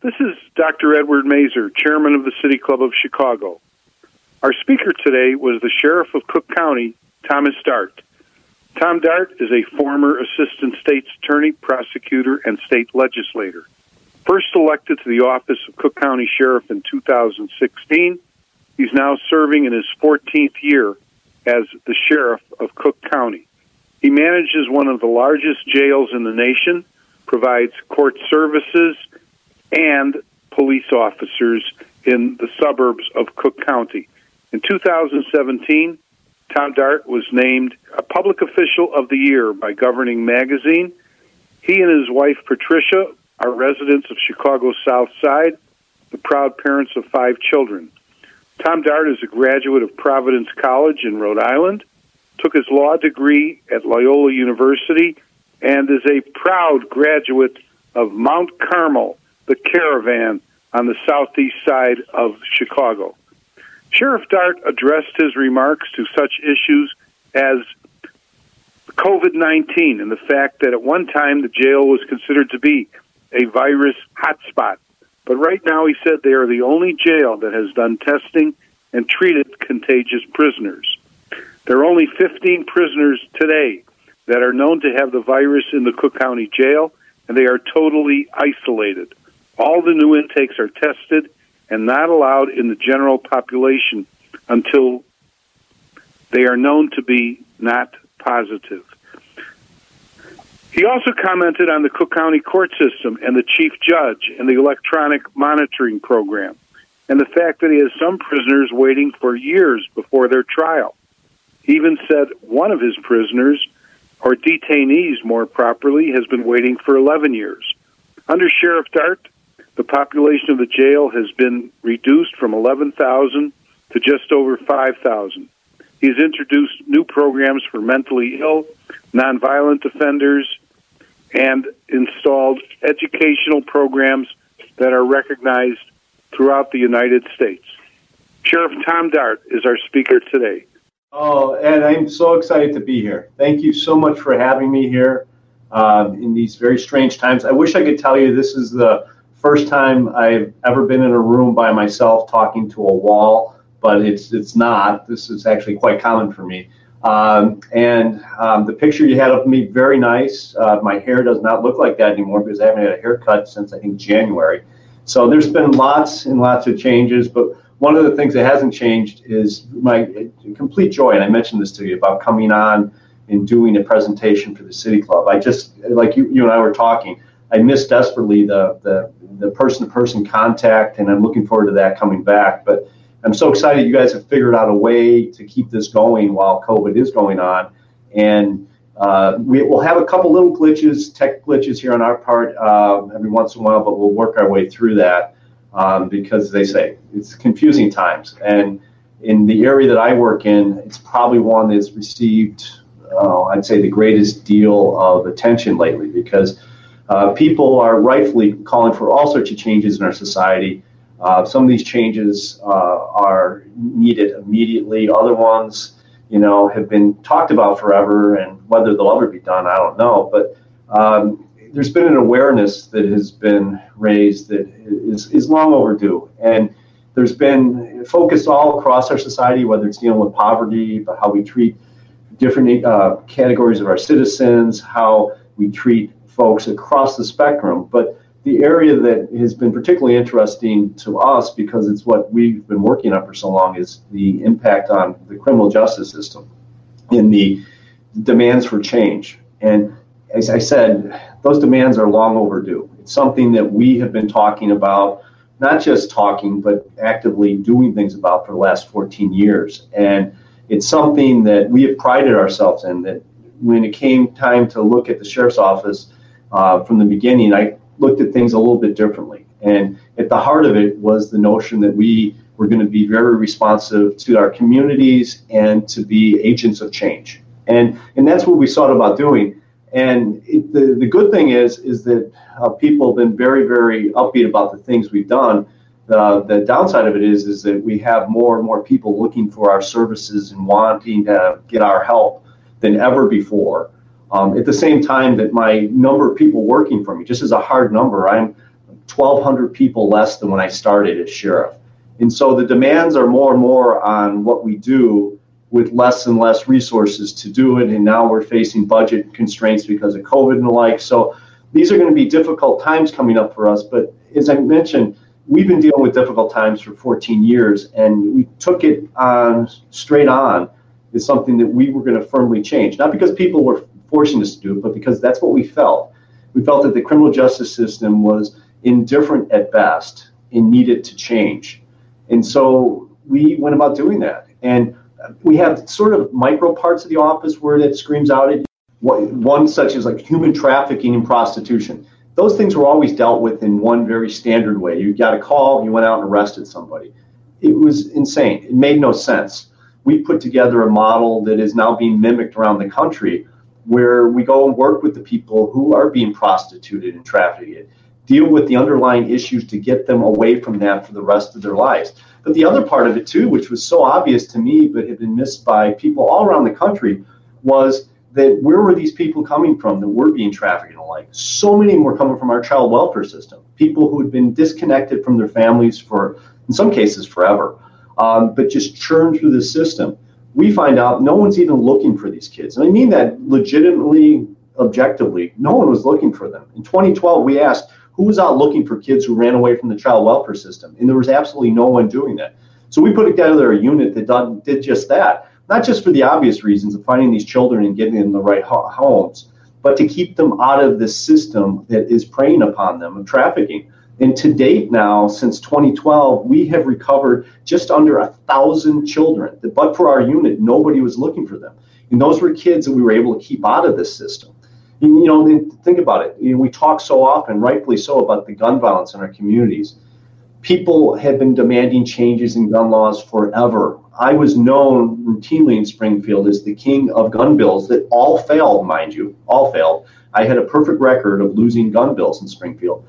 This is Dr. Edward Mazer, Chairman of the City Club of Chicago. Our speaker today was the Sheriff of Cook County, Thomas Dart. Tom Dart is a former Assistant State's Attorney, prosecutor, and state legislator. First elected to the office of Cook County Sheriff in 2016, he's now serving in his 14th year as the Sheriff of Cook County. He manages one of the largest jails in the nation, provides court services, and police officers in the suburbs of Cook County. In 2017, Tom Dart was named a Public Official of the Year by Governing Magazine. He and his wife, Patricia, are residents of Chicago's South Side, the proud parents of 5 children. Tom Dart is a graduate of Providence College in Rhode Island, took his law degree at Loyola University, and is a proud graduate of Mount Carmel, the Caravan on the southeast side of Chicago. Sheriff Dart addressed his remarks to such issues as COVID-19 and the fact that at one time the jail was considered to be a virus hotspot. But right now he said they are the only jail that has done testing and treated contagious prisoners. There are only 15 prisoners today that are known to have the virus in the Cook County Jail, and they are totally isolated. All the new intakes are tested and not allowed in the general population until they are known to be not positive. He also commented on the Cook County court system and the chief judge and the electronic monitoring program, and the fact that he has some prisoners waiting for years before their trial. He even said one of his prisoners, or detainees more properly, has been waiting for 11 years. Under Sheriff Dart, the population of the jail has been reduced from 11,000 to just over 5,000. He's introduced new programs for mentally ill, nonviolent offenders, and installed educational programs that are recognized throughout the United States. Sheriff Tom Dart is our speaker today. Oh, Ed, I'm so excited to be here. Thank you so much for having me here in these very strange times. I wish I could tell you this is the first time I've ever been in a room by myself talking to a wall, but it's not. This is actually quite common for me. The picture you had of me, very nice. My hair does not look like that anymore because I haven't had a haircut since, I think, January. So there's been lots and lots of changes, but one of the things that hasn't changed is my complete joy, and I mentioned this to you, about coming on and doing a presentation for the City Club. I just, like you and I were talking, I miss desperately the person-to-person contact, and I'm looking forward to that coming back. But I'm so excited you guys have figured out a way to keep this going while COVID is going on. And we'll have a couple little glitches, tech glitches here on our part every once in a while, but we'll work our way through that because they say it's confusing times. And in the area that I work in, it's probably one that's received, I'd say, the greatest deal of attention lately because people are rightfully calling for all sorts of changes in our society. Some of these changes are needed immediately. Other ones, have been talked about forever, and whether they'll ever be done, I don't know. But there's been an awareness that has been raised that is long overdue. And there's been focus all across our society, whether it's dealing with poverty, but how we treat different categories of our citizens, how we treat folks across the spectrum. But the area that has been particularly interesting to us, because it's what we've been working on for so long, is the impact on the criminal justice system and the demands for change. And as I said, those demands are long overdue. It's something that we have been talking about, not just talking, but actively doing things about for the last 14 years. And it's something that we have prided ourselves in, that when it came time to look at the sheriff's office from the beginning, I looked at things a little bit differently. And at the heart of it was the notion that we were going to be very responsive to our communities and to be agents of change. And that's what we sought about doing. And the good thing is that people have been very, very upbeat about the things we've done. The downside of it is that we have more and more people looking for our services and wanting to get our help than ever before. At the same time that my number of people working for me, just as a hard number, I'm 1,200 people less than when I started as sheriff. And so the demands are more and more on what we do with less and less resources to do it. And now we're facing budget constraints because of COVID and the like. So these are going to be difficult times coming up for us. But as I mentioned, we've been dealing with difficult times for 14 years, and we took it on straight on as something that we were going to firmly change. Not because people were forcing us to do it, but because that's what we felt. We felt that the criminal justice system was indifferent at best and needed to change. And so we went about doing that. And we have sort of micro parts of the office where that screams out at you. One such as like human trafficking and prostitution. Those things were always dealt with in one very standard way. You got a call, you went out and arrested somebody. It was insane. It made no sense. We put together a model that is now being mimicked around the country where we go and work with the people who are being prostituted and trafficked, deal with the underlying issues to get them away from that for the rest of their lives. But the other part of it too, which was so obvious to me but had been missed by people all around the country, was that where were these people coming from that were being trafficked and the like? So many were coming from our child welfare system, people who had been disconnected from their families for, in some cases, forever, but just churned through the system. We find out no one's even looking for these kids. And I mean that legitimately, objectively. No one was looking for them. In 2012, we asked, who was out looking for kids who ran away from the child welfare system? And there was absolutely no one doing that. So we put together a unit that did just that, not just for the obvious reasons of finding these children and getting them in the right homes, but to keep them out of the system that is preying upon them of trafficking. And to date now, since 2012, we have recovered just under 1,000 children that, but for our unit, nobody was looking for them. And those were kids that we were able to keep out of this system. And, you know, think about it. You know, we talk so often, rightfully so, about the gun violence in our communities. People have been demanding changes in gun laws forever. I was known routinely in Springfield as the king of gun bills that all failed, mind you, all failed. I had a perfect record of losing gun bills in Springfield.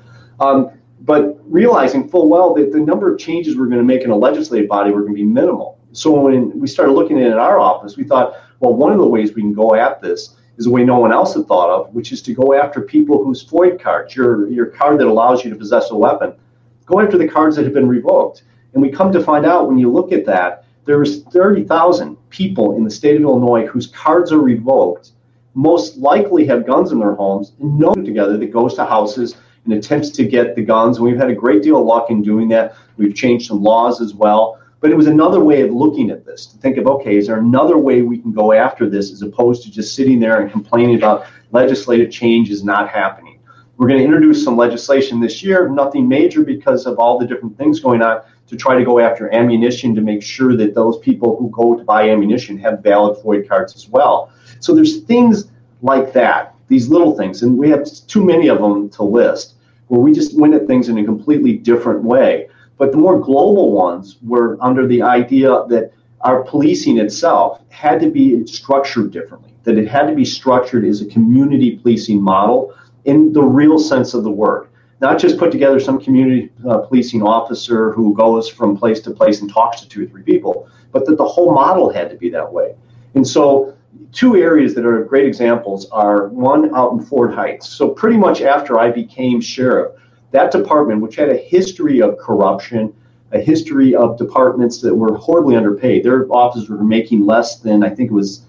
But realizing full well that the number of changes we're going to make in a legislative body were going to be minimal. So when we started looking at it in our office, we thought, well, one of the ways we can go at this is a way no one else had thought of, which is to go after people whose FOID cards, your card that allows you to possess a weapon, go after the cards that have been revoked. And we come to find out when you look at that, there's 30,000 people in the state of Illinois whose cards are revoked, most likely have guns in their homes, and know together that goes to houses and attempts to get the guns. And we've had a great deal of luck in doing that. We've changed some laws as well. But it was another way of looking at this, to think of, okay, is there another way we can go after this as opposed to just sitting there and complaining about legislative change is not happening. We're going to introduce some legislation this year, nothing major because of all the different things going on, to try to go after ammunition to make sure that those people who go to buy ammunition have valid FOID cards as well. So there's things like that, these little things, and we have too many of them to list, where we just went at things in a completely different way. But the more global ones were under the idea that our policing itself had to be structured differently, that it had to be structured as a community policing model in the real sense of the word. Not just put together some community policing officer who goes from place to place and talks to 2 or 3 people, but that the whole model had to be that way. And so 2 areas that are great examples are one out in Fort Heights. So pretty much after I became sheriff, that department, which had a history of corruption, a history of departments that were horribly underpaid, their officers were making less than, I think it was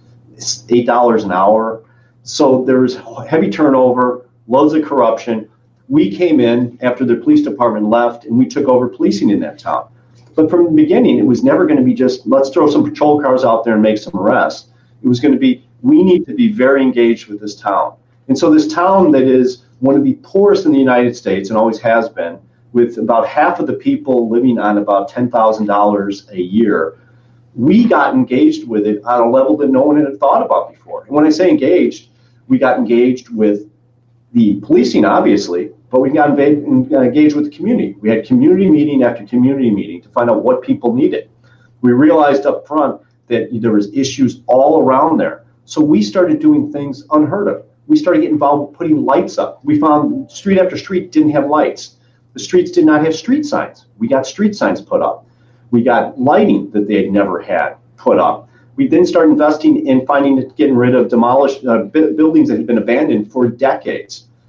$8 an hour. So there was heavy turnover, loads of corruption. We came in after the police department left, and we took over policing in that town. But from the beginning, it was never going to be just, let's throw some patrol cars out there and make some arrests. It was going to be, we need to be very engaged with this town. And so this town that is one of the poorest in the United States and always has been, with about half of the people living on about $10,000 a year, we got engaged with it on a level that no one had thought about before. And when I say engaged, we got engaged with the policing, obviously, but we got engaged with the community. We had community meeting after community meeting to find out what people needed. We realized up front that there was issues all around there. So we started doing things unheard of. We started getting involved with putting lights up. We found street after street didn't have lights. The streets did not have street signs. We got street signs put up. We got lighting that they had never had put up. We then started investing in getting rid of demolished buildings that had been abandoned for decades.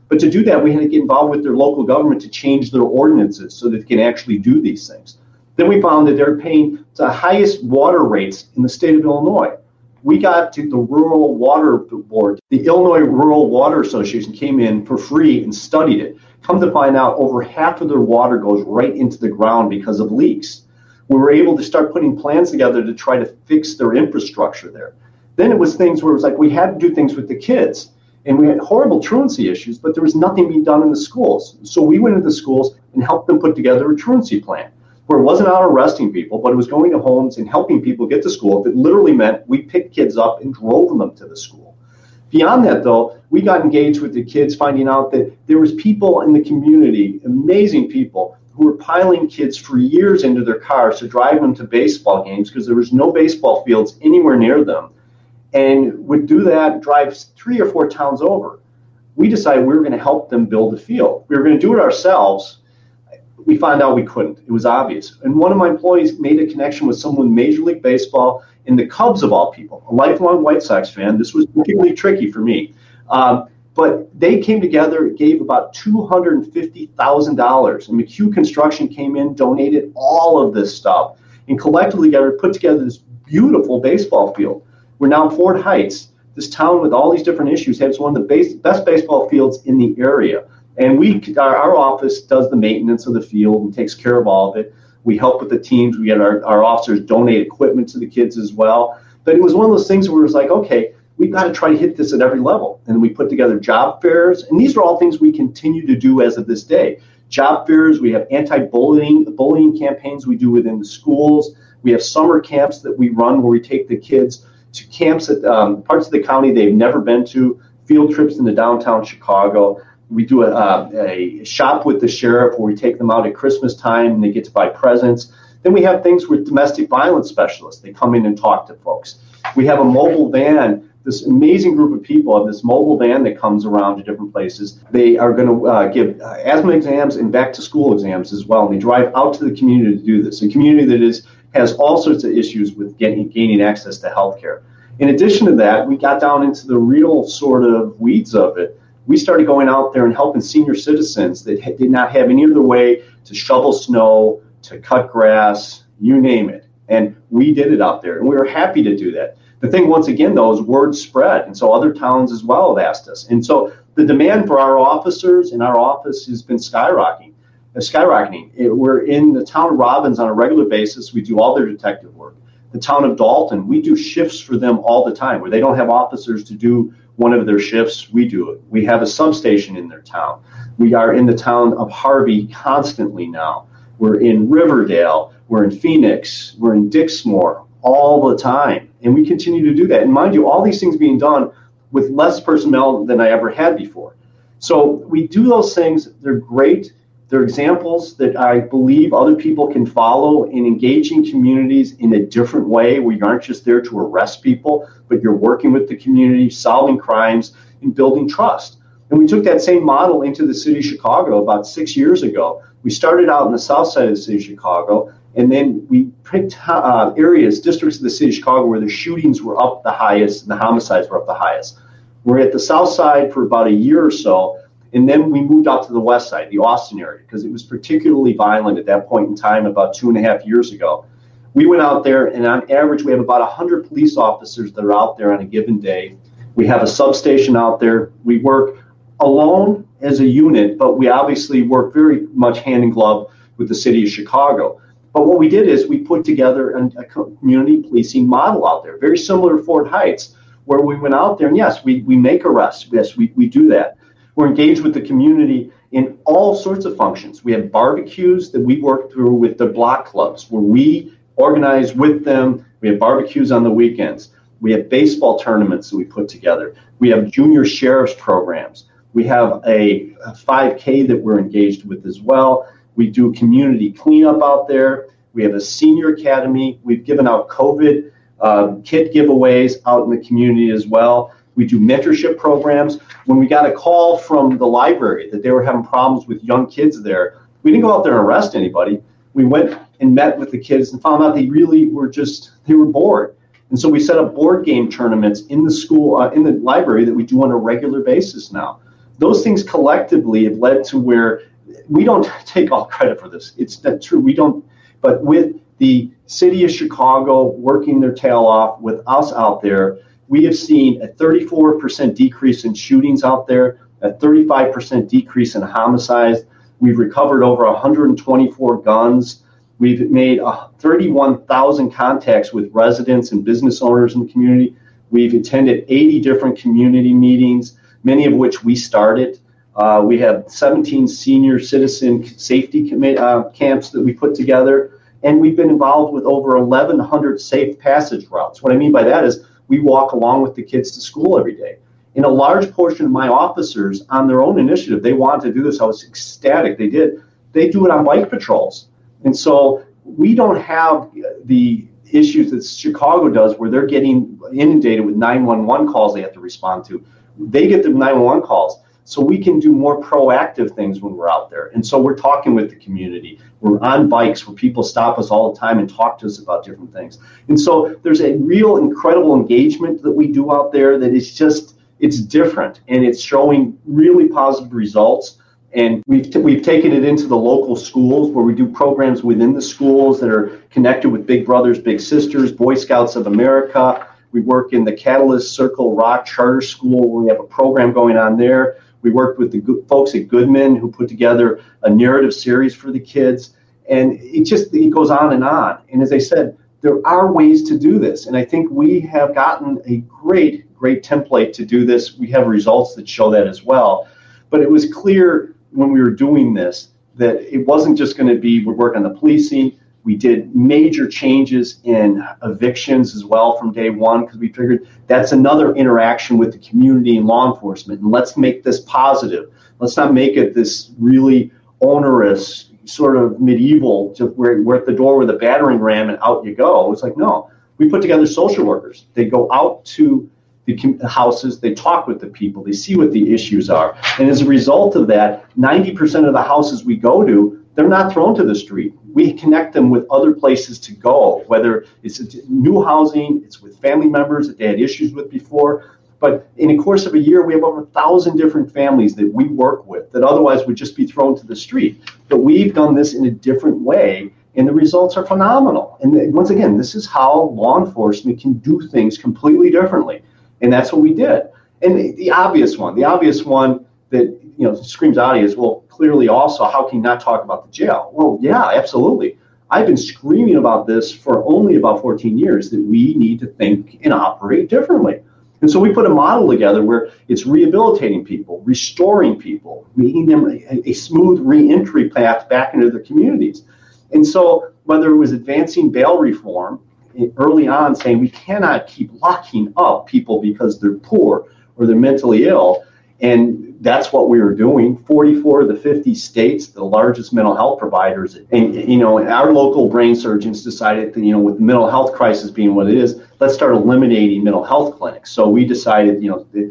But to do that, we had to get involved with their local government to change their ordinances so that they can actually do these things. Then we found that they're paying the highest water rates in the state of Illinois. We got to the Rural Water Board. The Illinois Rural Water Association came in for free and studied it. Come to find out, over half of their water goes right into the ground because of leaks. We were able to start putting plans together to try to fix their infrastructure there. Then it was things where it was like we had to do things with the kids. And we had horrible truancy issues, but there was nothing being done in the schools. So we went into the schools and helped them put together a truancy plan, where it wasn't out arresting people, but it was going to homes and helping people get to school. If it literally meant we picked kids up and drove them to the school. Beyond that, though, we got engaged with the kids, finding out that there was people in the community, amazing people, who were piling kids for years into their cars to drive them to baseball games because there was no baseball fields anywhere near them, and would do that, drive 3 or 4 towns over. We decided we were going to help them build a field. We were going to do it ourselves. We found out we couldn't. It was obvious. And one of my employees made a connection with someone in Major League Baseball in the Cubs, of all people, a lifelong White Sox fan. This was particularly tricky for me. But they came together, gave about $250,000. And McHugh Construction came in, donated all of this stuff, and collectively together put together this beautiful baseball field. We're now in Fort Heights. This town with all these different issues has one of the best baseball fields in the area. And our office does the maintenance of the field and takes care of all of it. We help with the teams. We get our officers donate equipment to the kids as well. But it was one of those things where it was like, okay, we've got to try to hit this at every level. And we put together job fairs. And these are all things we continue to do as of this day. Job fairs, we have bullying campaigns we do within the schools. We have summer camps that we run where we take the kids to camps at parts of the county they've never been to, field trips into downtown Chicago. We do a shop with the sheriff where we take them out at Christmas time and they get to buy presents. Then we have things with domestic violence specialists. They come in and talk to folks. We have a mobile van, this amazing group of people have this mobile van that comes around to different places. They are going to give asthma exams and back to school exams as well. And they drive out to the community to do this. A community that has all sorts of issues with gaining access to healthcare. In addition to that, we got down into the real sort of weeds of it. We started going out there and helping senior citizens that did not have any other way to shovel snow, to cut grass, you name it. And we did it out there, and we were happy to do that. The thing, once again, though, is word spread, and so other towns as well have asked us. And so the demand for our officers in our office has been skyrocketing. We're in the town of Robbins on a regular basis. We do all their detective work. The town of Dalton, we do shifts for them all the time where they don't have officers to do one of their shifts. We do it. We have a substation in their town. We are in the town of Harvey constantly now. We're in Riverdale. We're in Phoenix. We're in Dixmoor all the time. And we continue to do that. And mind you, all these things being done with less personnel than I ever had before. So we do those things. They're great. They're examples that I believe other people can follow in engaging communities in a different way, where you aren't just there to arrest people, but you're working with the community, solving crimes, and building trust. And we took that same model into the city of Chicago about 6 years ago. We started out in the south side of the city of Chicago, and then we picked districts of the city of Chicago where the shootings were up the highest and the homicides were up the highest. We're at the south side for about a year or so. And then we moved out to the west side, the Austin area, because it was particularly violent at that point in time about 2.5 years ago. We went out there, and on average, we have about 100 police officers that are out there on a given day. We have a substation out there. We work alone as a unit, but we obviously work very much hand in glove with the city of Chicago. But what we did is we put together a community policing model out there, very similar to Fort Heights, where we went out there, and yes, we make arrests. Yes, we do that. We're engaged with the community in all sorts of functions. We have barbecues that we work through with the block clubs, where we organize with them. We have barbecues on the weekends. We have baseball tournaments that we put together. We have junior sheriff's programs. We have a 5K that we're engaged with as well. We do community cleanup out there. We have a senior academy. We've given out COVID kit giveaways out in the community as well. We do mentorship programs. When we got a call from the library that they were having problems with young kids there, we didn't go out there and arrest anybody. We went and met with the kids and found out they really were they were bored. And so we set up board game tournaments in the school, in the library that we do on a regular basis now. those things collectively have led to where we don't take all credit for this. It's not true. We don't. But with the city of Chicago working their tail off with us out there, we have seen a 34% decrease in shootings out there, a 35% decrease in homicides. We've recovered over 124 guns. We've made 31,000 contacts with residents and business owners in the community. We've attended 80 different community meetings, many of which we started. We have 17 senior citizen safety camps that we put together, and we've been involved with over 1,100 safe passage routes. What I mean by that is we walk along with the kids to school every day. And a large portion of my officers, on their own initiative, they wanted to do this. I was ecstatic they did. They do it on bike patrols. And so we don't have the issues that Chicago does where they're getting inundated with 911 calls they have to respond to. They get the 911 calls. So we can do more proactive things when we're out there. And so we're talking with the community. We're on bikes where people stop us all the time and talk to us about different things. And so there's a real incredible engagement that we do out there that is just, it's different. And it's showing really positive results. And we've taken it into the local schools where we do programs within the schools that are connected with Big Brothers, Big Sisters, Boy Scouts of America. We work in the Catalyst Circle Rock Charter School where we have a program going on there. We worked with the folks at Goodman who put together a narrative series for the kids. And it goes on. And as I said, there are ways to do this. And I think we have gotten a great template to do this. We have results that show that as well. But it was clear when we were doing this that it wasn't just going to be we work on the policing. We did major changes in evictions as well from day one because we figured that's another interaction with the community and law enforcement. And let's make this positive. Let's not make it this really onerous sort of medieval to where we're at the door with a battering ram and out you go. It's like, no, we put together social workers. They go out to the houses, they talk with the people, they see what the issues are. And as a result of that, 90% of the houses we go to, they're not thrown to the street. We connect them with other places to go, whether it's new housing, it's with family members that they had issues with before. But in the course of a year, we have over 1,000 different families that we work with that otherwise would just be thrown to the street. But we've done this in a different way, and the results are phenomenal. And once again, this is how law enforcement can do things completely differently. And that's what we did. And the obvious one that screams out at you is, well, clearly also, how can you not talk about the jail? Well, yeah, absolutely. I've been screaming about this for only about 14 years, that we need to think and operate differently. And so we put a model together where it's rehabilitating people, restoring people, making them a smooth reentry path back into their communities. And so whether it was advancing bail reform, early on saying we cannot keep locking up people because they're poor or they're mentally ill. And that's what we were doing. 44 of the 50 states, the largest mental health providers. And, our local brain surgeons decided that, with the mental health crisis being what it is, let's start eliminating mental health clinics. So we decided,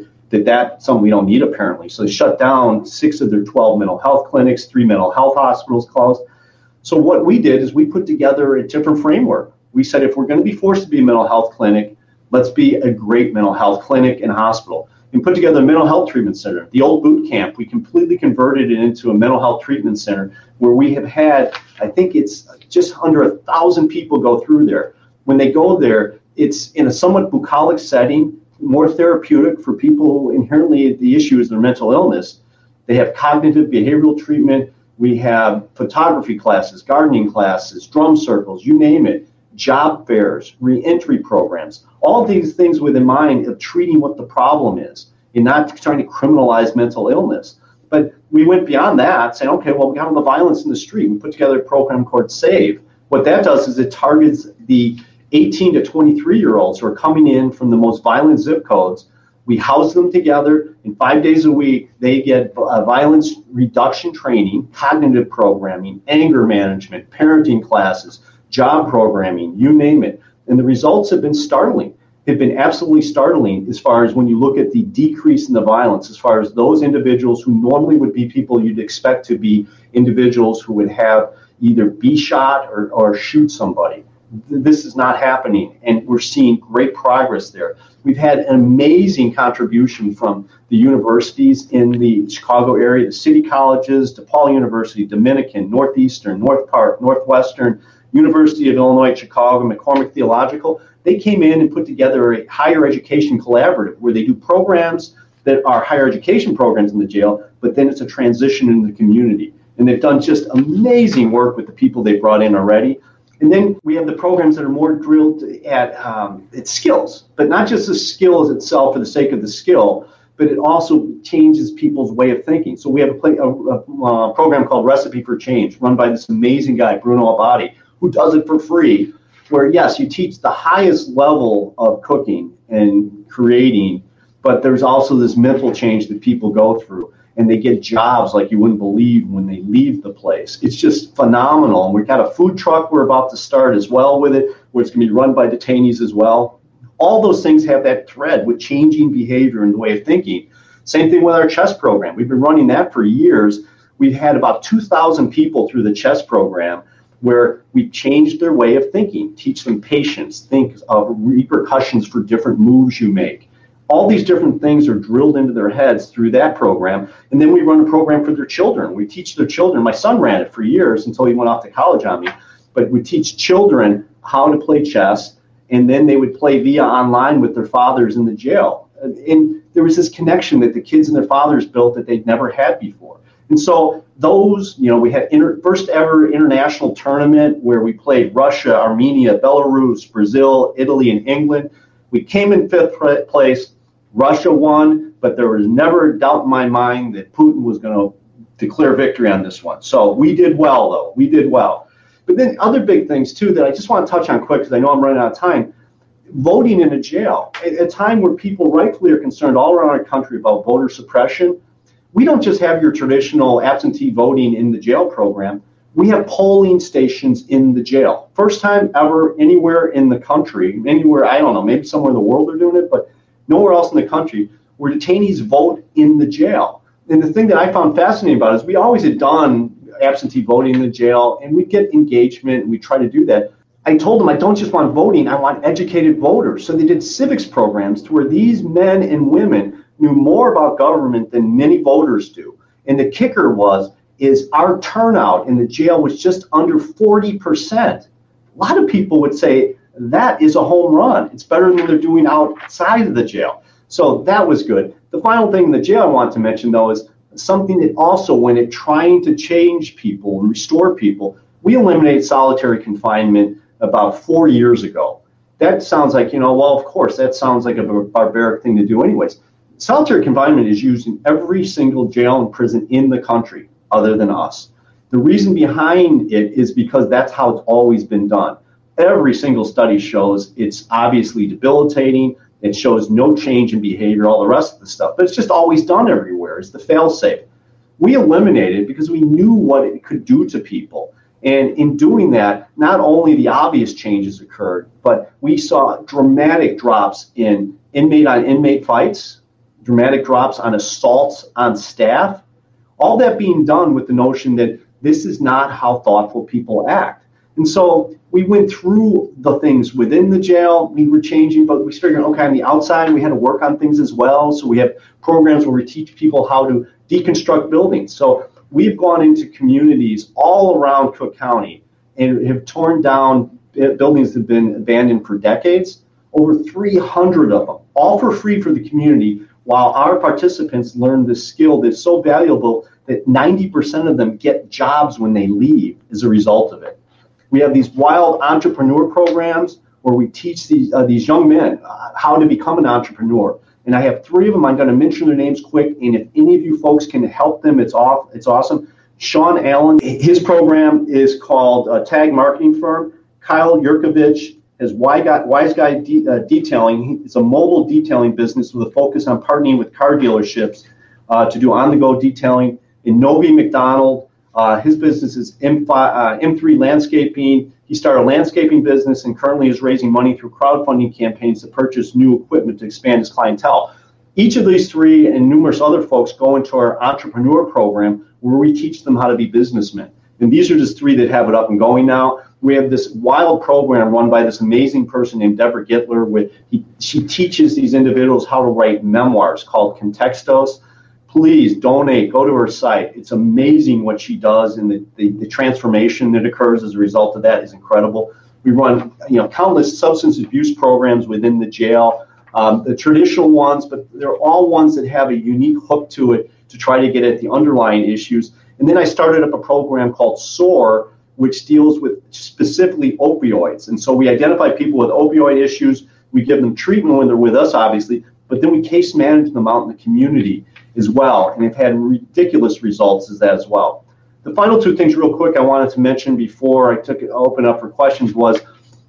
that's something we don't need apparently. So they shut down 6 of their 12 mental health clinics, 3 mental health hospitals closed. So what we did is we put together a different framework. We said, if we're going to be forced to be a mental health clinic, let's be a great mental health clinic and hospital. And put together a mental health treatment center. The old boot camp, we completely converted it into a mental health treatment center where we have had, I think it's just under 1,000 people go through there. When they go there, it's in a somewhat bucolic setting, more therapeutic for people who inherently the issue is their mental illness. They have cognitive behavioral treatment. We have photography classes, gardening classes, drum circles, you name it. Job fairs, reentry programs, all these things with in mind of treating what the problem is and not trying to criminalize mental illness. But we went beyond that, saying, okay, well, we got all the violence in the street. We put together a program called SAVE. What that does is it targets the 18 to 23-year-olds who are coming in from the most violent zip codes. We house them together, and 5 days a week, they get violence reduction training, cognitive programming, anger management, parenting classes, job programming, you name it. And the results have been startling. They've been absolutely startling as far as when you look at the decrease in the violence, as far as those individuals who normally would be people you'd expect to be individuals who would have either be shot or shoot somebody. this is not happening, and we're seeing great progress there. We've had an amazing contribution from the universities in the Chicago area, the city colleges, DePaul University, Dominican, Northeastern, North Park, Northwestern, University of Illinois, Chicago, McCormick Theological. They came in and put together a higher education collaborative where they do programs that are higher education programs in the jail, but then it's a transition in the community. And they've done just amazing work with the people they brought in already. And then we have the programs that are more drilled at skills, but not just the skills itself for the sake of the skill, but it also changes people's way of thinking. So we have a program called Recipe for Change, run by this amazing guy, Bruno Abadi, who does it for free, where, yes, you teach the highest level of cooking and creating, but there's also this mental change that people go through. And they get jobs like you wouldn't believe when they leave the place. It's just phenomenal. And we've got a food truck we're about to start as well with it, where it's going to be run by detainees as well. All those things have that thread with changing behavior and the way of thinking. Same thing with our chess program. We've been running that for years. We've had about 2,000 people through the chess program where we changed their way of thinking, teach them patience, think of repercussions for different moves you make. All these different things are drilled into their heads through that program. And then we run a program for their children. We teach their children. My son ran it for years until he went off to college on me. But we teach children how to play chess, and then they would play via online with their fathers in the jail. And there was this connection that the kids and their fathers built that they'd never had before. And so those, we had first ever international tournament where we played Russia, Armenia, Belarus, Brazil, Italy, and England. We came in 5th place. Russia won, but there was never a doubt in my mind that Putin was going to declare victory on this one. So we did well, though. We did well. But then other big things, too, that I just want to touch on quick because I know I'm running out of time. Voting in a jail. At a time where people rightfully are concerned all around our country about voter suppression, we don't just have your traditional absentee voting in the jail program. We have polling stations in the jail. First time ever anywhere in the country, anywhere, I don't know, maybe somewhere in the world they're doing it, but nowhere else in the country where detainees vote in the jail. And the thing that I found fascinating about it is we always had done absentee voting in the jail, and we get engagement, and we try to do that. I told them I don't just want voting, I want educated voters. So they did civics programs to where these men and women knew more about government than many voters do. And the kicker is our turnout in the jail was just under 40%. A lot of people would say, that is a home run. It's better than they're doing outside of the jail. So that was good. The final thing in the jail I want to mention, though, is something that also, when it trying to change people and restore people, we eliminated solitary confinement about 4 years ago. That sounds like, well, of course, that sounds like a barbaric thing to do anyways. Solitary confinement is used in every single jail and prison in the country other than us. The reason behind it is because that's how it's always been done. Every single study shows it's obviously debilitating. It shows no change in behavior, all the rest of the stuff. But it's just always done everywhere. It's the fail-safe. We eliminated it because we knew what it could do to people. And in doing that, not only the obvious changes occurred, but we saw dramatic drops in inmate-on-inmate fights, dramatic drops on assaults on staff, all that being done with the notion that this is not how thoughtful people act. And so we went through the things within the jail. We were changing, but we figured, okay, on the outside, we had to work on things as well. So we have programs where we teach people how to deconstruct buildings. So we've gone into communities all around Cook County and have torn down buildings that have been abandoned for decades, over 300 of them, all for free for the community, while our participants learn this skill that's so valuable that 90% of them get jobs when they leave as a result of it. We have these wild entrepreneur programs where we teach these young men how to become an entrepreneur. And I have 3 of them. I'm going to mention their names quick. And if any of you folks can help them, it's awesome. Sean Allen, his program is called Tag Marketing Firm. Kyle Yurkovich has Wise Guy Detailing. It's a mobile detailing business with a focus on partnering with car dealerships to do on-the-go detailing. And Novi McDonald, his business is M3 Landscaping. He started a landscaping business and currently is raising money through crowdfunding campaigns to purchase new equipment to expand his clientele. Each of these 3 and numerous other folks go into our entrepreneur program where we teach them how to be businessmen. And these are just 3 that have it up and going now. We have this wild program run by this amazing person named Deborah Gittler. She teaches these individuals how to write memoirs called Contextos. Please donate, go to her site. It's amazing what she does, and the transformation that occurs as a result of that is incredible. We run countless substance abuse programs within the jail, the traditional ones, but they're all ones that have a unique hook to it to try to get at the underlying issues. And then I started up a program called SOAR, which deals with specifically opioids. And so we identify people with opioid issues. We give them treatment when they're with us, obviously, but then we case manage them out in the community as well. And they've had ridiculous results as that as well. The final two things real quick I wanted to mention before I open up for questions was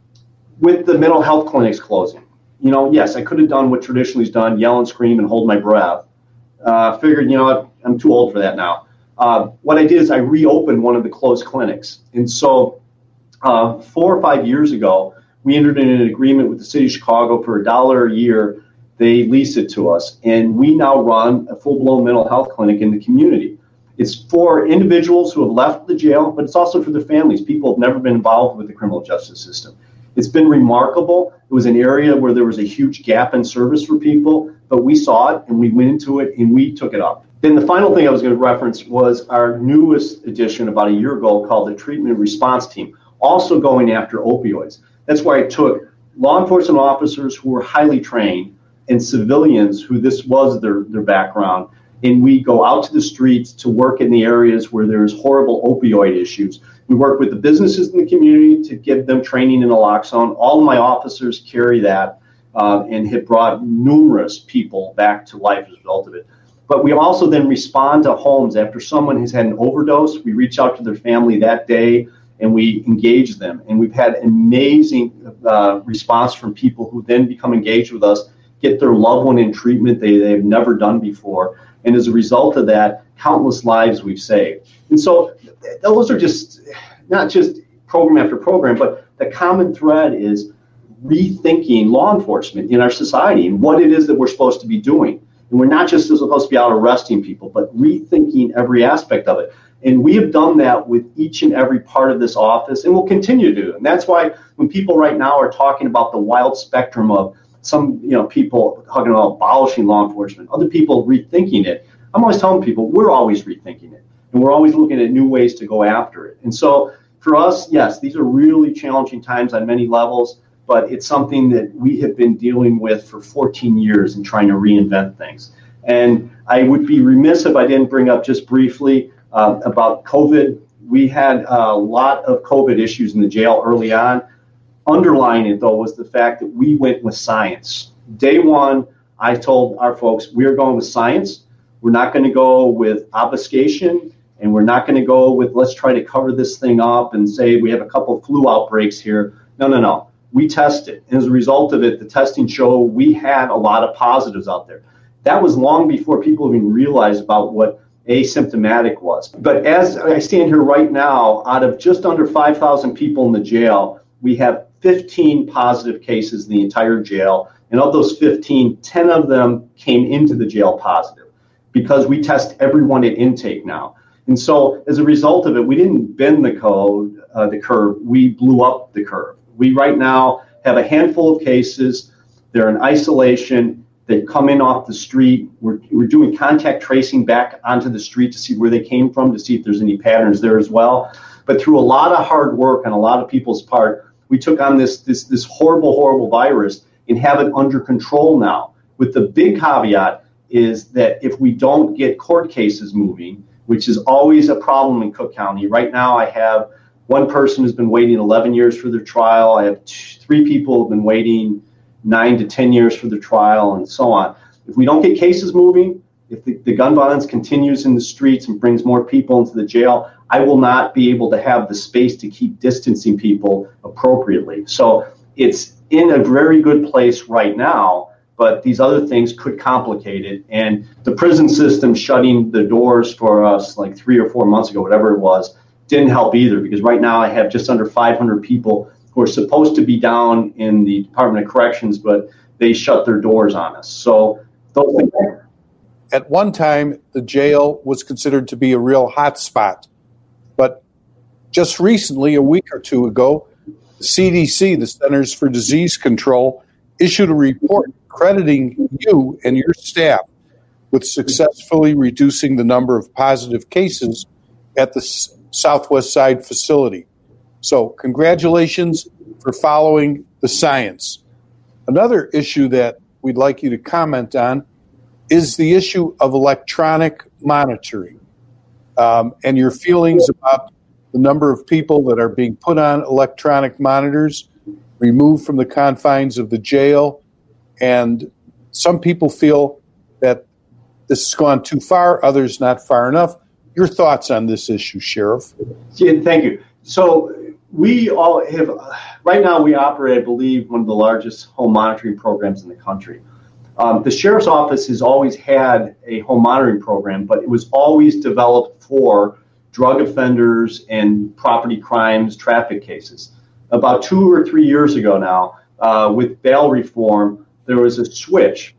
with the mental health clinics closing. Yes, I could have done what traditionally is done, yell and scream and hold my breath. Figured, I'm too old for that now. What I did is I reopened one of the closed clinics. And so 4 or 5 years ago, we entered in an agreement with the city of Chicago for $1 a year. They lease it to us. And we now run a full-blown mental health clinic in the community. It's for individuals who have left the jail, but it's also for their families, people who have never been involved with the criminal justice system. It's been remarkable. It was an area where there was a huge gap in service for people, but we saw it and we went into it and we took it up. Then the final thing I was going to reference was our newest addition about a year ago called the Treatment Response Team, also going after opioids. That's why I took law enforcement officers who were highly trained and civilians who this was their background, and we go out to the streets to work in the areas where there's horrible opioid issues. We work with the businesses in the community to give them training in naloxone. All of my officers carry that and have brought numerous people back to life as a result of it. But we also then respond to homes after someone has had an overdose. We reach out to their family that day and we engage them. And we've had amazing response from people who then become engaged with us, get their loved one in treatment they've never done before. And as a result of that, countless lives we've saved. And so those are just not just program after program, but the common thread is rethinking law enforcement in our society and what it is that we're supposed to be doing. And we're not just supposed to be out arresting people, but rethinking every aspect of it. And we have done that with each and every part of this office, and we'll continue to do it. And that's why when people right now are talking about the wild spectrum of some people talking about abolishing law enforcement, other people rethinking it, I'm always telling people we're always rethinking it. And we're always looking at new ways to go after it. And so for us, yes, these are really challenging times on many levels, but it's something that we have been dealing with for 14 years and trying to reinvent things. And I would be remiss if I didn't bring up just briefly about COVID. We had a lot of COVID issues in the jail early on. Underlying it, though, was the fact that we went with science. Day one, I told our folks, we're going with science. We're not going to go with obfuscation, and we're not going to go with let's try to cover this thing up and say we have a couple of flu outbreaks here. No. We tested. And as a result of it, the testing showed we had a lot of positives out there. That was long before people even realized about what asymptomatic was. But as I stand here right now, out of just under 5,000 people in the jail, we have 15 positive cases in the entire jail. And of those 15, 10 of them came into the jail positive because we test everyone at intake now. And so as a result of it, we didn't bend the curve, we blew up the curve. We right now have a handful of cases. They're in isolation. They come in off the street. We're doing contact tracing back onto the street to see where they came from, to see if there's any patterns there as well. But through a lot of hard work on a lot of people's part, we took on this horrible virus and have it under control now. With the big caveat is that if we don't get court cases moving, which is always a problem in Cook County. Right now I have one person who's been waiting 11 years for their trial. I have 3 people who have been waiting 9 to 10 years for their trial, and so on. If we don't get cases moving, if the gun violence continues in the streets and brings more people into the jail, I will not be able to have the space to keep distancing people appropriately. So it's in a very good place right now, but these other things could complicate it. And the prison system shutting the doors for us like 3 or 4 months ago, whatever it was, didn't help either, because right now I have just under 500 people who are supposed to be down in the Department of Corrections, but they shut their doors on us. So those things. At one time, the jail was considered to be a real hot spot, but Just recently, a week or two ago, the CDC, the Centers for Disease Control, issued a report crediting you and your staff with successfully reducing the number of positive cases at the Southwest Side facility. So congratulations for following the science. Another issue that we'd like you to comment on is the issue of electronic monitoring and your feelings about the number of people that are being put on electronic monitors, removed from the confines of the jail, and some people feel that this has gone too far, others not far enough. Your thoughts on this issue, Sheriff? Yeah, thank you. So we all have, right now we operate, I believe, one of the largest home monitoring programs in the country. The Sheriff's Office has always had a home monitoring program, but it was always developed for drug offenders and property crimes, traffic cases. About 2 or 3 years ago now, with bail reform, there was a switch.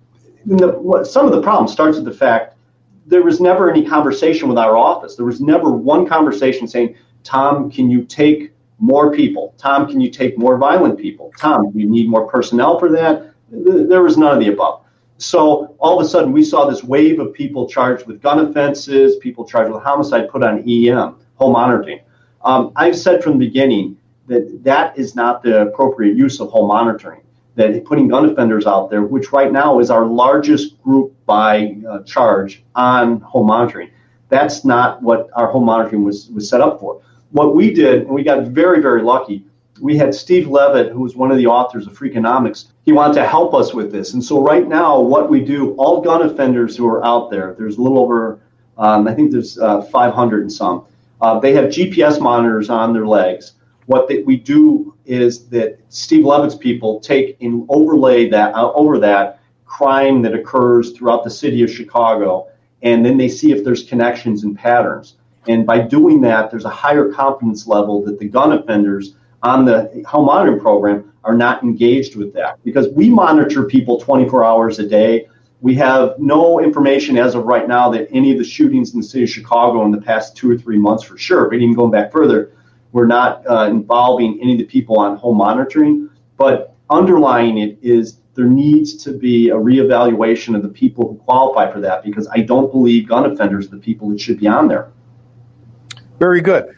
Some of the problem starts with the fact there was never any conversation with our office. There was never one conversation saying, Tom, can you take more people? Tom, can you take more violent people? Tom, do you need more personnel for that? There was none of the above. So all of a sudden we saw this wave of people charged with gun offenses, people charged with homicide put on EM, home monitoring. I've said from the beginning that that is not the appropriate use of home monitoring, that putting gun offenders out there, which right now is our largest group by charge on home monitoring, that's not what our home monitoring was set up for. What we did, and we got very, very lucky, we had Steve Levitt, who was one of the authors of Freakonomics. He wanted to help us with this. And so right now, what we do, all gun offenders who are out there, there's a little over, I think there's 500 and some, they have GPS monitors on their legs. What we do is that Steve Levitt's people take and overlay that over that crime that occurs throughout the city of Chicago, and then they see if there's connections and patterns. And by doing that, there's a higher confidence level that the gun offenders on the home monitoring program are not engaged with that, because we monitor people 24 hours a day. We have no information as of right now that any of the shootings in the city of Chicago in the past 2 or 3 months for sure, but even going back further, we're not involving any of the people on home monitoring. But underlying it is there needs to be a reevaluation of the people who qualify for that, because I don't believe gun offenders are the people that should be on there. Very good.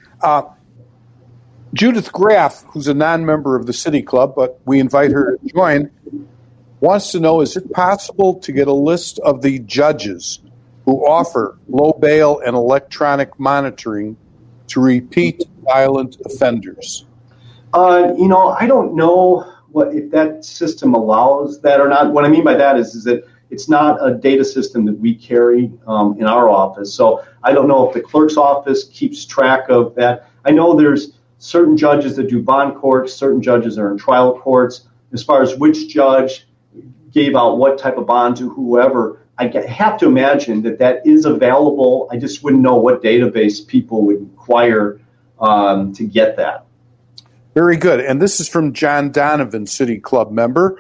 Judith Graff, who's a non-member of the City Club, but we invite her to join, wants to know, is it possible to get a list of the judges who offer low bail and electronic monitoring to repeat violent offenders? I don't know if that system allows that or not. What I mean by that is that it's not a data system that we carry in our office. So I don't know if the clerk's office keeps track of that. I know there's certain judges that do bond courts, certain judges are in trial courts. As far as which judge gave out what type of bond to whoever, I have to imagine that is available. I just wouldn't know what database people would require to get that. Very good. And this is from John Donovan, City Club member.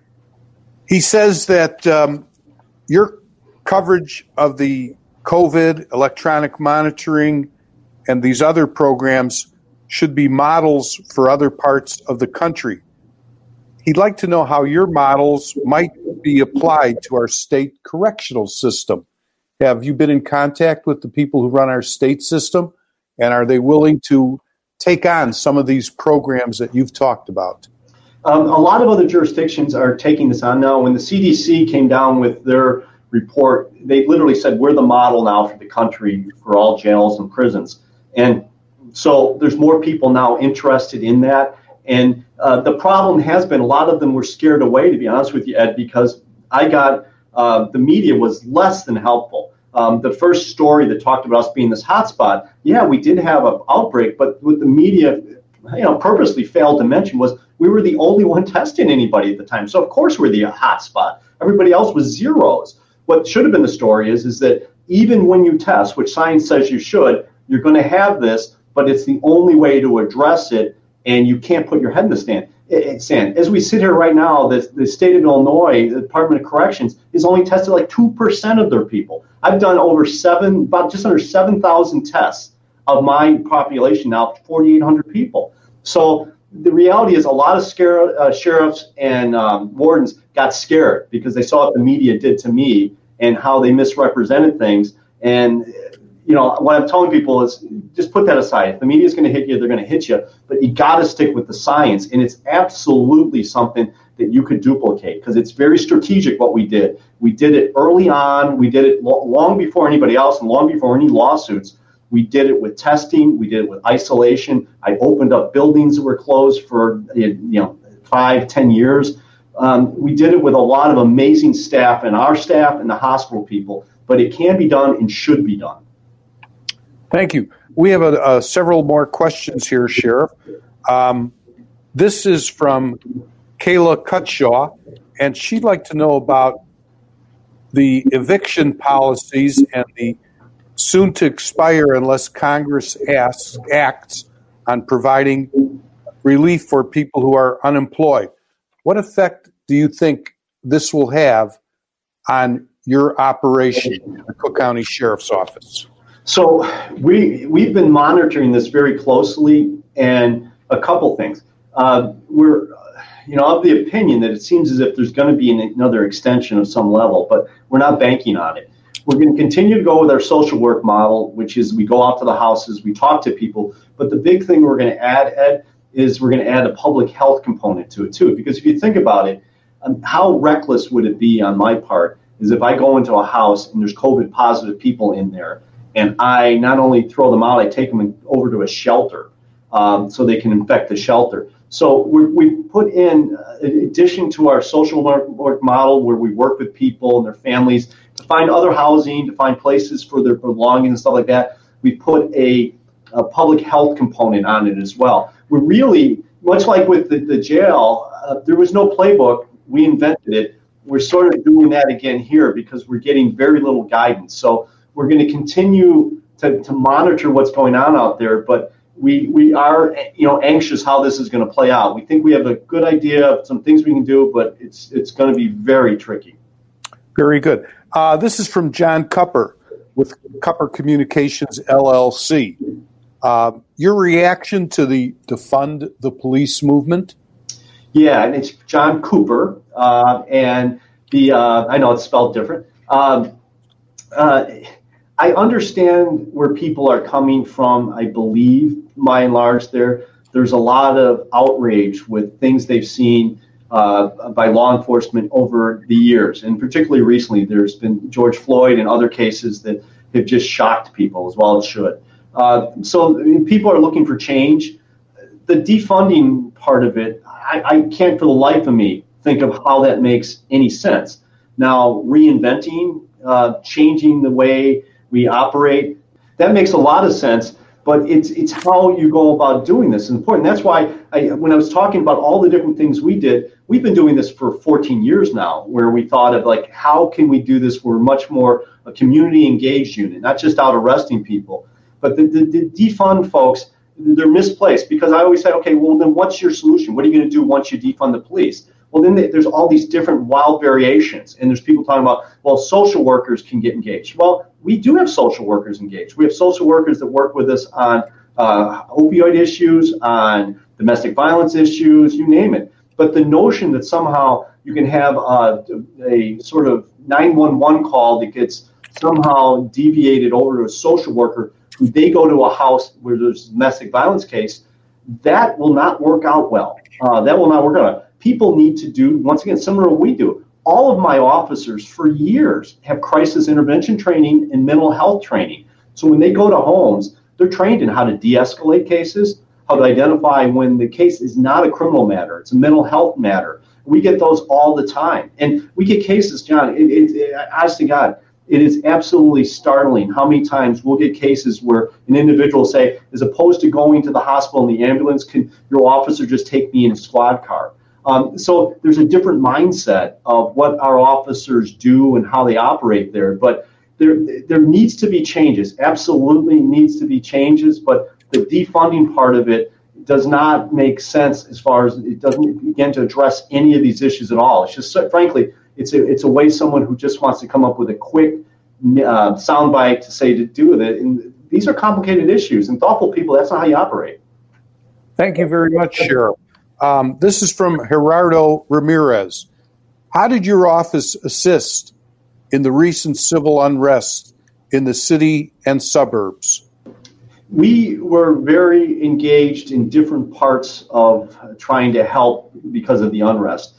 He says that your coverage of the COVID, electronic monitoring, and these other programs should be models for other parts of the country. He'd like to know how your models might be applied to our state correctional system. Have you been in contact with the people who run our state system, and are they willing to take on some of these programs that you've talked about? A lot of other jurisdictions are taking this on now. When the CDC came down with their report, they literally said, we're the model now for the country for all jails and prisons. And so there's more people now interested in that. And the problem has been a lot of them were scared away, to be honest with you, Ed, because the media was less than helpful. The first story that talked about us being this hotspot, yeah, we did have an outbreak, but what the media purposely failed to mention was we were the only one testing anybody at the time. So of course we're the hotspot. Everybody else was zeros. What should have been the story is that even when you test, which science says you should, you're going to have this, but it's the only way to address it, and you can't put your head in the sand. As we sit here right now, the state of Illinois, the Department of Corrections, is only tested like 2% of their people. I've done just under 7,000 tests of my population now, 4,800 people. So the reality is a lot of sheriffs and wardens got scared because they saw what the media did to me and how they misrepresented things. And what I'm telling people is just put that aside. If the media is going to hit you, they're going to hit you. But you got to stick with the science. And it's absolutely something that you could duplicate because it's very strategic what we did. We did it early on. We did it long before anybody else and long before any lawsuits. We did it with testing. We did it with isolation. I opened up buildings that were closed for 5-10 years. We did it with a lot of amazing staff and our staff and the hospital people. But it can be done and should be done. Thank you. We have several more questions here, Sheriff. This is from Kayla Cutshaw, and she'd like to know about the eviction policies and the soon to expire unless Congress acts on providing relief for people who are unemployed. What effect do you think this will have on your operation, the Cook County Sheriff's Office? So we've been monitoring this very closely, and a couple things. We're of the opinion that it seems as if there's going to be another extension of some level, but we're not banking on it. We're going to continue to go with our social work model, which is we go out to the houses, we talk to people. But the big thing we're going to add, Ed, is we're going to add a public health component to it too. Because if you think about it, how reckless would it be on my part is if I go into a house and there's COVID positive people in there, and I not only throw them out, I take them over to a shelter so they can infect the shelter. So we put in addition to our social work model where we work with people and their families to find other housing, to find places for their belongings and stuff like that. We put a public health component on it as well. We're really, much like with the jail, there was no playbook. We invented it. We're sort of doing that again here because we're getting very little guidance. So we're going to continue to monitor what's going on out there, but we are anxious how this is going to play out. We think we have a good idea of some things we can do, but it's going to be very tricky. Very good. This is from John Cupper with Cupper Communications, LLC. Your reaction to the defund the police movement? Yeah, and it's John Cooper, and I know it's spelled different. I understand where people are coming from. I believe, by and large, there's a lot of outrage with things they've seen by law enforcement over the years, and particularly recently, there's been George Floyd and other cases that have just shocked people, as well as should. So people are looking for change. The defunding part of it, I can't for the life of me think of how that makes any sense. Now, reinventing, changing the way we operate, that makes a lot of sense, but it's how you go about doing this is important. That's why when I was talking about all the different things we did, we've been doing this for 14 years now, where we thought of like, how can we do this? We're much more a community engaged unit, not just out arresting people. But the defund folks, they're misplaced because I always say, okay, well, then what's your solution? What are you going to do once you defund the police? Well, then there's all these different wild variations. And there's people talking about, well, social workers can get engaged. Well, we do have social workers engaged. We have social workers that work with us on opioid issues, on domestic violence issues, you name it. But the notion that somehow you can have a sort of 911 call that gets somehow deviated over to a social worker, who they go to a house where there's a domestic violence case, that will not work out well. That will not work out. People need to do, once again, similar to what we do. All of my officers for years have crisis intervention training and mental health training. So when they go to homes, they're trained in how to de-escalate cases, how to identify when the case is not a criminal matter, it's a mental health matter. We get those all the time. And we get cases, John, honest to God, it is absolutely startling how many times we'll get cases where an individual will say, as opposed to going to the hospital in the ambulance, can your officer just take me in a squad car? So there's a different mindset of what our officers do and how they operate there. But there needs to be changes, absolutely needs to be changes. But the defunding part of it does not make sense as far as it doesn't begin to address any of these issues at all. It's just, frankly, it's a way someone who just wants to come up with a quick soundbite to say to do with it. And these are complicated issues, and thoughtful people, that's not how you operate. Thank you very much, Sheriff. This is from Gerardo Ramirez. How did your office assist in the recent civil unrest in the city and suburbs? We were very engaged in different parts of trying to help because of the unrest.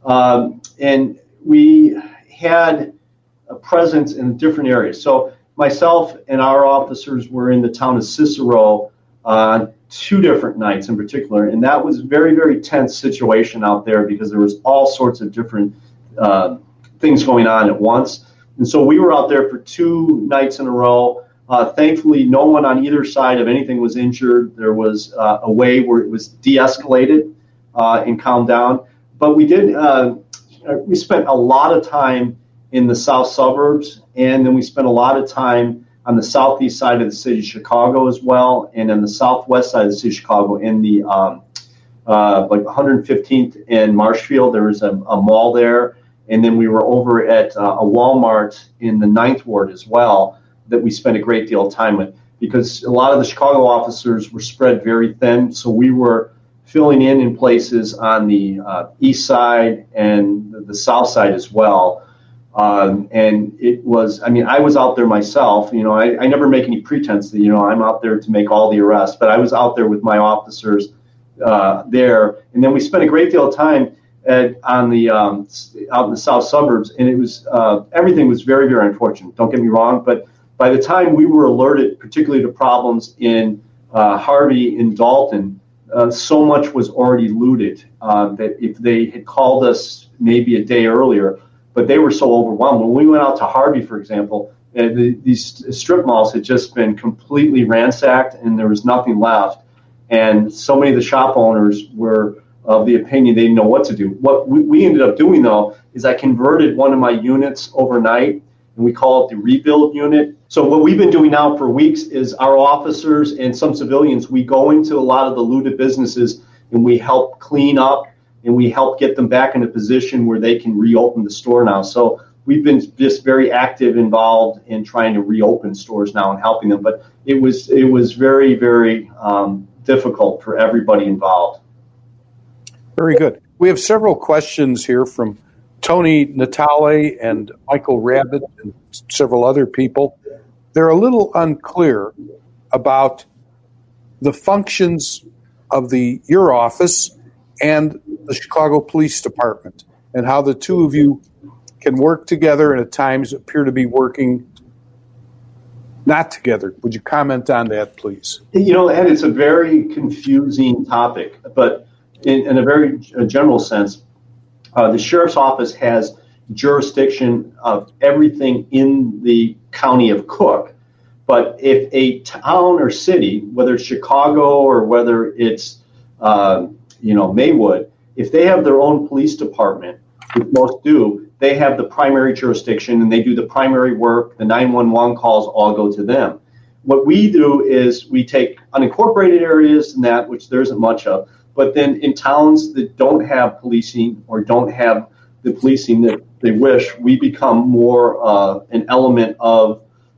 And we had a presence in different areas. So myself and our officers were in the town of Cicero on 2 different nights in particular, and that was a very, very tense situation out there because there was all sorts of different things going on at once. And so we were out there for 2 nights in a row. Thankfully, no one on either side of anything was injured. There was a way where it was de-escalated and calmed down. But we spent a lot of time in the south suburbs, and then we spent a lot of time on the southeast side of the city of Chicago as well, and on the southwest side of the city of Chicago in the like 115th and Marshfield. There was a mall there, and then we were over at a Walmart in the 9th Ward as well that we spent a great deal of time with, because a lot of the Chicago officers were spread very thin, so we were filling in places on the east side and the south side as well. And it was, I mean, I was out there myself. You know, I never make any pretense that, you know, I'm out there to make all the arrests, but I was out there with my officers there. And then we spent a great deal of time out in the south suburbs, and it was everything was very, very unfortunate. Don't get me wrong, but by the time we were alerted, particularly to problems in Harvey and Dalton, so much was already looted that if they had called us maybe a day earlier, but they were so overwhelmed. When we went out to Harvey, for example, these strip malls had just been completely ransacked, and there was nothing left. And so many of the shop owners were of the opinion they didn't know what to do. What we ended up doing, though, is I converted one of my units overnight, and we call it the rebuild unit. So what we've been doing now for weeks is our officers and some civilians, we go into a lot of the looted businesses, and we help clean up, and we help get them back in a position where they can reopen the store now. So we've been just very active, involved in trying to reopen stores now and helping them. But it was very, very difficult for everybody involved. Very good. We have several questions here from Tony Natale and Michael Rabbit and several other people. They're a little unclear about the functions of your office and the Chicago Police Department, and how the two of you can work together and at times appear to be working not together. Would you comment on that, please? You know, Ed, it's a very confusing topic, but in a very general sense, the sheriff's office has jurisdiction of everything in the county of Cook. But if a town or city, whether it's Chicago or whether it's Maywood, if they have their own police department, which most do, they have the primary jurisdiction and they do the primary work. The 911 calls all go to them. What we do is we take unincorporated areas and that, which there isn't much of, but then in towns that don't have policing or don't have the policing that they wish, we become more an element of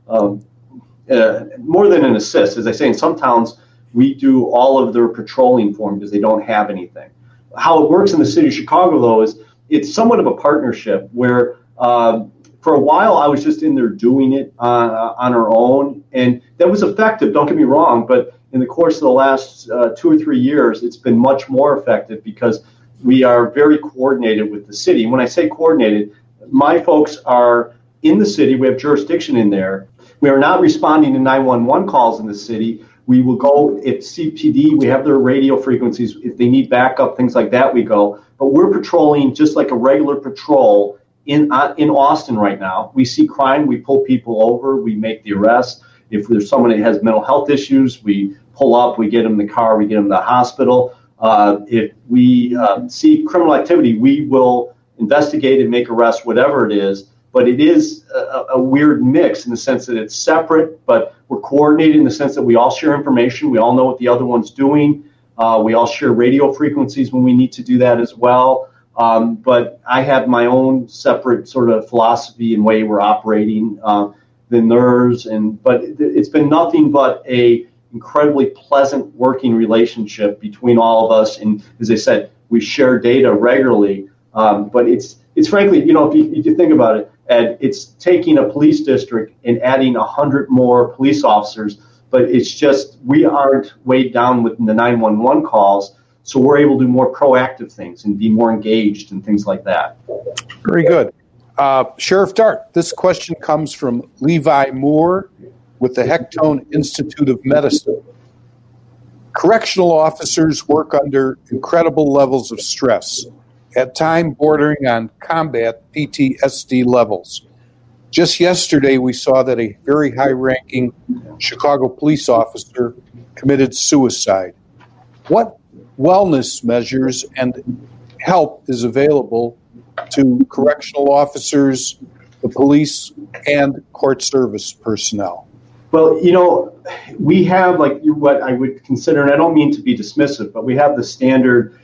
more than an assist. As I say, in some towns, we do all of their patrolling for them because they don't have anything. How it works in the city of Chicago, though, is it's somewhat of a partnership where for a while I was just in there doing it on our own, and that was effective, don't get me wrong, but in the course of the last 2 or 3 years, it's been much more effective because we are very coordinated with the city. And when I say coordinated, my folks are in the city. We have jurisdiction in there. We are not responding to 911 calls in the city. We will go if CPD, we have their radio frequencies. If they need backup, things like that, we go. But we're patrolling just like a regular patrol in Austin right now. We see crime, we pull people over, we make the arrest. If there's someone that has mental health issues, we pull up, we get them in the car, we get them to the hospital. If we see criminal activity, we will investigate and make arrests, whatever it is. But it is a weird mix in the sense that it's separate, but we're coordinated in the sense that we all share information. We all know what the other one's doing. We all share radio frequencies when we need to do that as well. But I have my own separate sort of philosophy and way we're operating. the nerves, but it's been nothing but a incredibly pleasant working relationship between all of us. And as I said, we share data regularly. But it's frankly, if you think about it, Ed, it's taking a police district and adding 100 more police officers. But it's just we aren't weighed down with the 911 calls, so we're able to do more proactive things and be more engaged and things like that. Very good. Sheriff Dart, this question comes from Levi Moore with the Hectone Institute of Medicine. Correctional officers work under incredible levels of stress, at times bordering on combat PTSD levels. Just yesterday, we saw that a very high-ranking Chicago police officer committed suicide. What wellness measures and help is available to correctional officers, the police, and court service personnel? Well, we have what I would consider, and I don't mean to be dismissive, but we have the standard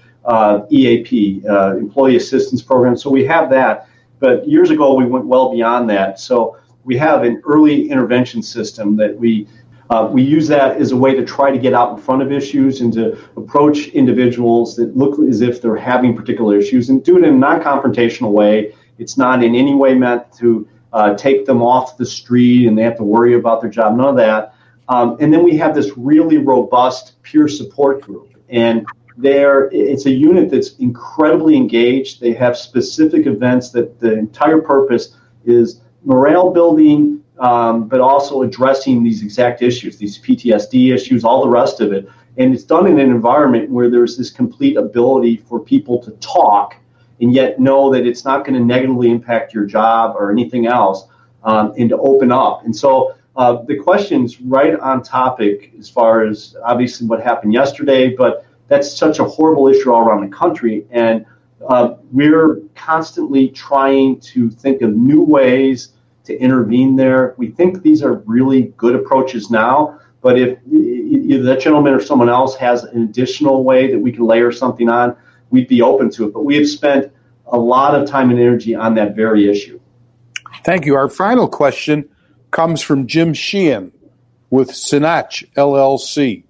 EAP, Employee Assistance Program. So we have that. But years ago, we went well beyond that. So we have an early intervention system that we use that as a way to try to get out in front of issues and to approach individuals that look as if they're having particular issues and do it in a non-confrontational way. It's not in any way meant to take them off the street and they have to worry about their job, none of that. And then we have this really robust peer support group. And it's a unit that's incredibly engaged. They have specific events that the entire purpose is morale building, but also addressing these exact issues, these PTSD issues, all the rest of it. And it's done in an environment where there's this complete ability for people to talk and yet know that it's not going to negatively impact your job or anything else, and to open up. And so the question's right on topic as far as obviously what happened yesterday, but that's such a horrible issue all around the country. And we're constantly trying to think of new ways to intervene there. We think these are really good approaches now, but if either that gentleman or someone else has an additional way that we can layer something on, we'd be open to it. But we have spent a lot of time and energy on that very issue. Thank you. Our final question comes from Jim Sheehan with Sinach LLC.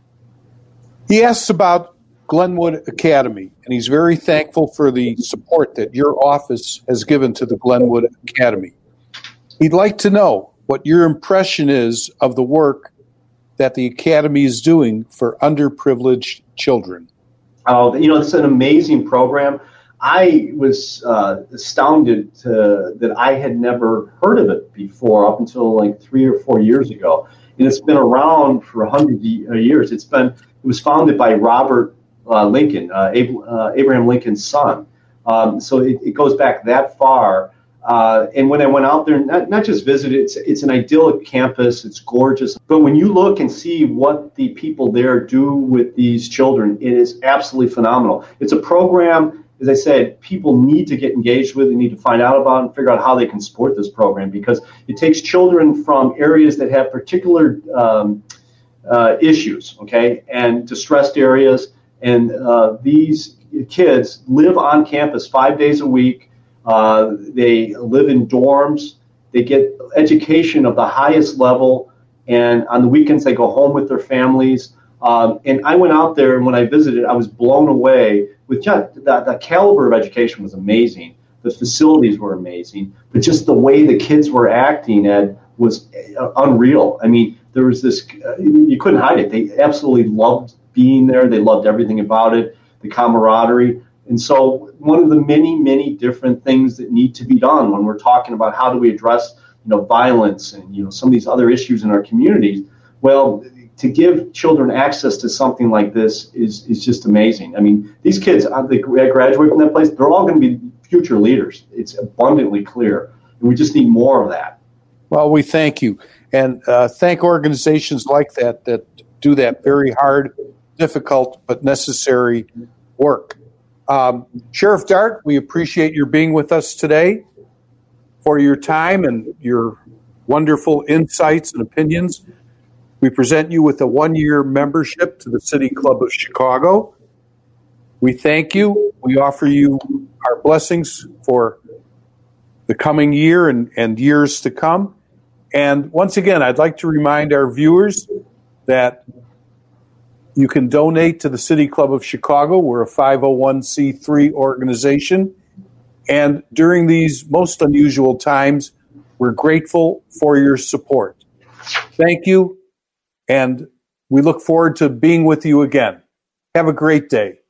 He asks about Glenwood Academy, and he's very thankful for the support that your office has given to the Glenwood Academy. He'd like to know what your impression is of the work that the Academy is doing for underprivileged children. Oh, it's an amazing program. I was astounded that I had never heard of it before up until 3 or 4 years ago. And it's been around for 100 years. It was founded by Robert Lincoln, Abraham Lincoln's son. So it goes back that far. And when I went out there, not just visit, it's an idyllic campus. It's gorgeous. But when you look and see what the people there do with these children, it is absolutely phenomenal. It's a program, as I said, people need to get engaged with. They need to find out about and figure out how they can support this program, because it takes children from areas that have particular issues, okay, and distressed areas. And these kids live on campus 5 days a week. They live in dorms. They get education of the highest level. And on the weekends, they go home with their families. And I went out there, and when I visited, I was blown away with just the caliber of education was amazing. The facilities were amazing. But just the way the kids were acting, Ed, was unreal. I mean, there was this, you couldn't hide it. They absolutely loved being there. They loved everything about it, the camaraderie. And so one of the many, many different things that need to be done when we're talking about how do we address, violence and, some of these other issues in our communities, well, to give children access to something like this is just amazing. I mean, these kids, they graduate from that place, they're all going to be future leaders. It's abundantly clear. And we just need more of that. Well, we thank you. And thank organizations like that do that very hard, difficult, but necessary work. Sheriff Dart, we appreciate your being with us today, for your time and your wonderful insights and opinions. We present you with a 1-year membership to the City Club of Chicago. We thank you. We offer you our blessings for the coming year and years to come. And once again, I'd like to remind our viewers that you can donate to the City Club of Chicago. We're a 501c3 organization. And during these most unusual times, we're grateful for your support. Thank you, and we look forward to being with you again. Have a great day.